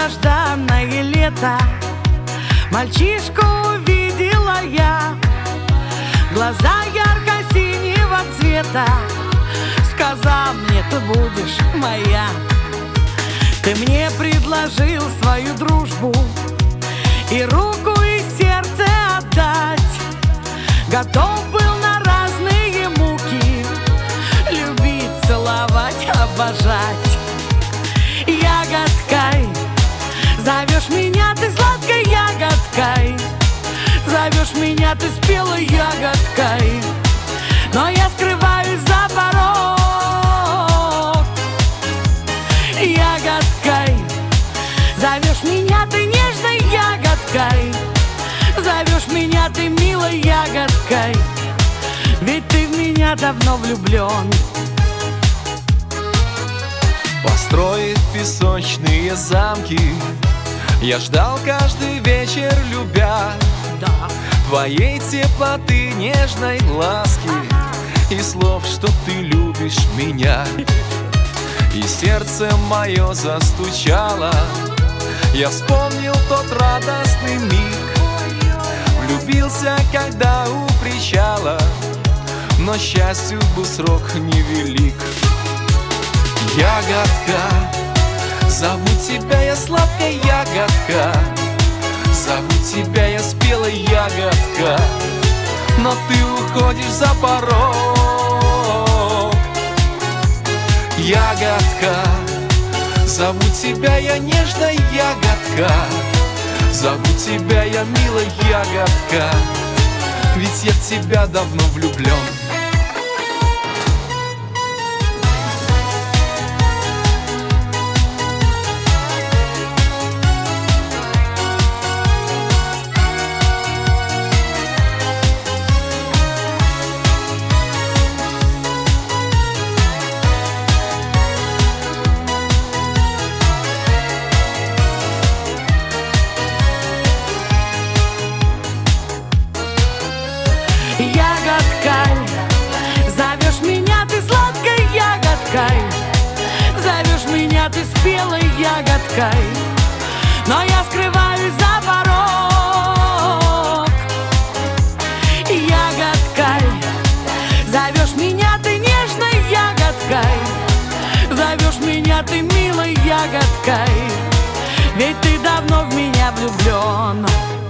долгожданное лето. Мальчишку увидела я, глаза ярко-синего цвета. Сказал мне: ты будешь моя. Ты мне предложил свою дружбу и руку, и сердце отдать. Готов был на разные муки, любить, целовать, обожать. Ягодкой зовешь меня ты сладкой ягодкой, зовешь меня ты спелой ягодкой, но я скрываюсь за порог. Ягодкой зовешь меня ты нежной ягодкой, зовешь меня ты милой ягодкой, ведь ты в меня давно влюблен. Построив песочные замки, я ждал каждый вечер, любя твоей теплоты, нежной ласки и слов, что ты любишь меня. И сердце мое застучало, я вспомнил тот радостный миг, влюбился, когда у причала, но счастью был срок невелик. Ягодка, зову тебя я сладкая ягодка, зову тебя я спелая ягодка, но ты уходишь за порог. Ягодка, зову тебя я нежная ягодка, зову тебя я милая ягодка, ведь я в тебя давно влюблен. Ягодкой зовешь меня ты сладкой ягодкой, зовешь меня ты спелой ягодкой, но я скрываюсь за порог. Ягодкой зовешь меня ты нежной ягодкой, зовешь меня ты милой ягодкой, ведь ты давно в меня влюблен.